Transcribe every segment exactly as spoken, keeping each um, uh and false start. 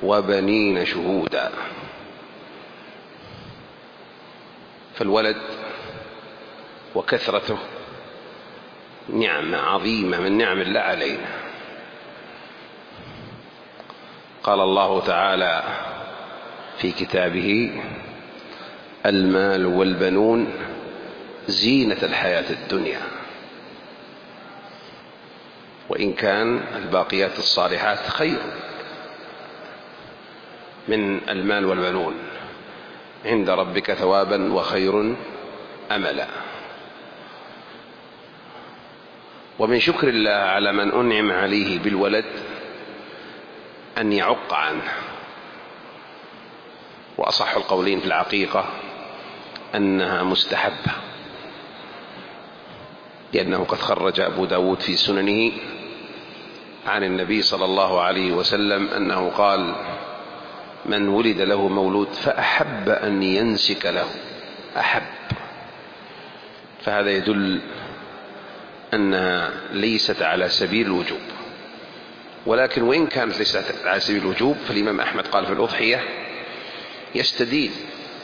وبنين شهودا. فالولد وكثرته نعمة عظيمة من نعم الله علينا. قال الله تعالى في كتابه: المال والبنون زينة الحياة الدنيا. وإن كان الباقيات الصالحات خير من المال والبنون عند ربك ثوابا وخير أملا. ومن شكر الله على من أنعم عليه بالولد أن يعق عنه. وأصح القولين في العقيقة أنها مستحبة، لأنه قد خرج أبو داود في سننه عن النبي صلى الله عليه وسلم أنه قال: من ولد له مولود فأحب أن ينسك له، أحب. فهذا يدل أنها ليست على سبيل الوجوب، ولكن وإن كانت ليست على سبيل الوجوب فالإمام أحمد قال في الأضحية: يستدين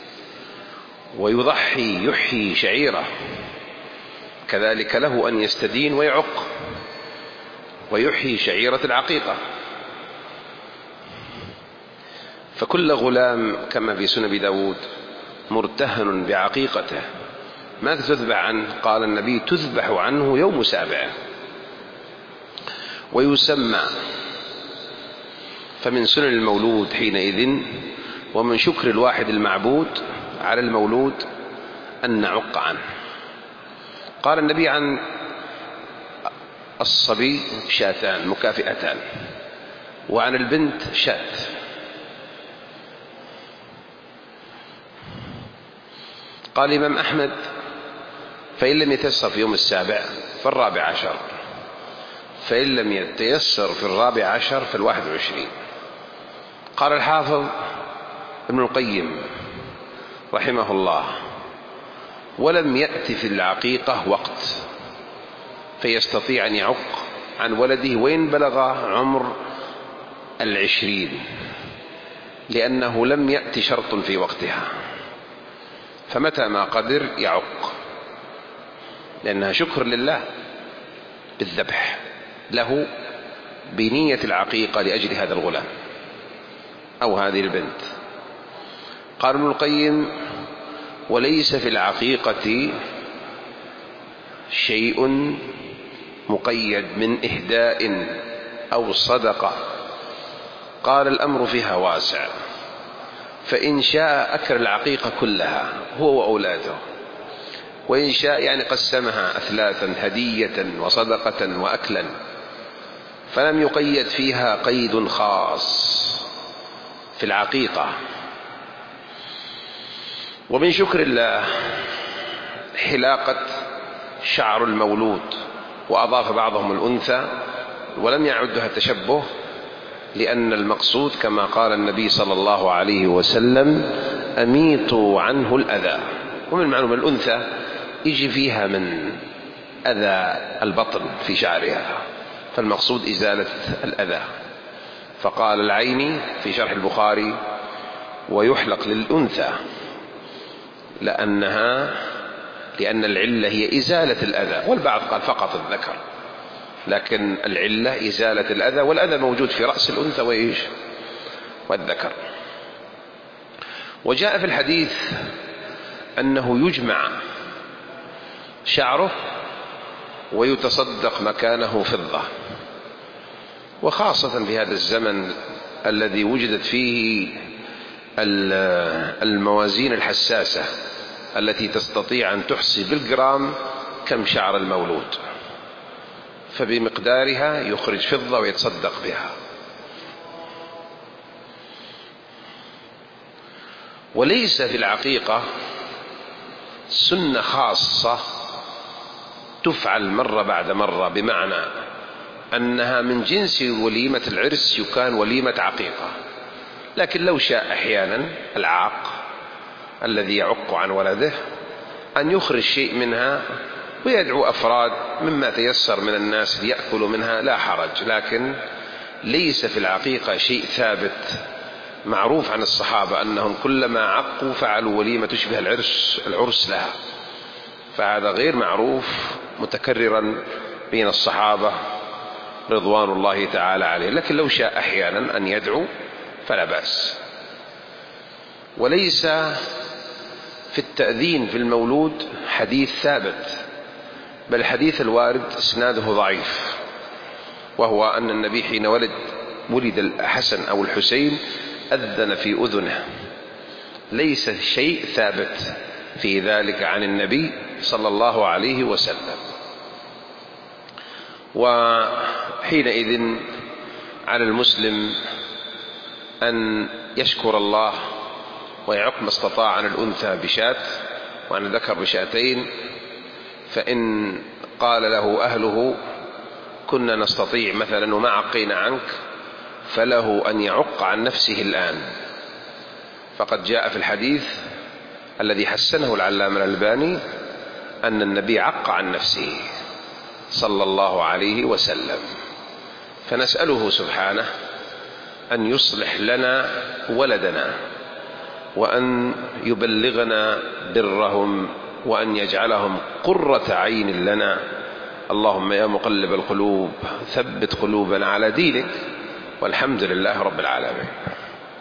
ويضحي يحيي شعيره، كذلك له أن يستدين ويعق ويحيي شعيرة العقيقة. فكل غلام كما في سنن أبي داود مرتهن بعقيقته، ماذا تذبح عنه؟ قال النبي: تذبح عنه يوم سابعه ويسمى. فمن سنن المولود حينئذ ومن شكر الواحد المعبود على المولود أن نعق عنه. قال النبي عن الصبي: شاتان مكافئتان، وعن البنت شات. قال الإمام أحمد: فإن لم يتيسر في يوم السابع فالرابع عشر، فإن لم يتيسر في الرابع عشر فالواحد وعشرين. قال الحافظ ابن القيم رحمه الله: ولم يأتي في العقيقة وقت فيستطيع أن يعق عن ولده وإن بلغ عمر العشرين، لأنه لم يأتي شرط في وقتها، فمتى ما قدر يعق، لأنها شكر لله بالذبح له بنية العقيقة لأجل هذا الغلام أو هذه البنت. قال ابن القيم: وليس في العقيقة شيء مقيد من إهداء أو صدقة. قال: الأمر فيها واسع، فإن شاء أكل العقيقة كلها هو وأولاده، وإن شاء يعني قسمها أثلاثا هدية وصدقة وأكلا، فلم يقيد فيها قيد خاص في العقيقة. ومن شكر الله حلاقة شعر المولود، وأضاف بعضهم الأنثى ولم يعدها تشبه، لأن المقصود كما قال النبي صلى الله عليه وسلم: أميطوا عنه الأذى. ومن معلوم الأنثى يجي فيها من أذى البطن في شعرها، فالمقصود إزالة الأذى. فقال العيني في شرح البخاري: ويحلق للأنثى، لأنها لأن العلة هي إزالة الأذى، والبعض قال فقط الذكر، لكن العلة إزالة الأذى، والأذى موجود في رأس الأنثى وإيش والذكر. وجاء في الحديث أنه يجمع شعره ويتصدق مكانه فضة، وخاصة في هذا الزمن الذي وجدت فيه الموازين الحساسة التي تستطيع أن تحصي بالجرام كم شعر المولود، فبمقدارها يخرج فضة ويتصدق بها. وليس في العقيقة سنة خاصة تفعل مرة بعد مرة، بمعنى أنها من جنس وليمة العرس يكان وليمة عقيقة، لكن لو شاء أحيانا العاق الذي يعق عن ولده أن يخرج شيء منها ويدعو أفراد مما تيسر من الناس ليأكلوا منها لا حرج، لكن ليس في العقيقة شيء ثابت معروف عن الصحابة أنهم كلما عقوا فعلوا وليمة تشبه العرس العرس لها، فهذا غير معروف متكررا بين الصحابة رضوان الله تعالى عليه، لكن لو شاء أحيانا أن يدعو فلا بأس. وليس في التأذين في المولود حديث ثابت، بل الحديث الوارد اسناده ضعيف، وهو أن النبي حين ولد ولد الحسن أو الحسين أذن في أذنه، ليس شيء ثابت في ذلك عن النبي صلى الله عليه وسلم. وحينئذ على المسلم أن يشكر الله ويعق ما استطاع عن الأنثى بشاة وعن الذكر بشاتين، فإن قال له أهله كنا نستطيع مثلا وما عقينا عنك فله أن يعق عن نفسه الآن. فقد جاء في الحديث الذي حسنه العلامة الألباني أن النبي عق عن نفسه صلى الله عليه وسلم. فنسأله سبحانه أن يصلح لنا ولدنا، وأن يبلغنا برهم، وأن يجعلهم قرة عين لنا. اللهم يا مقلب القلوب ثبت قلوبنا على دينك، والحمد لله رب العالمين.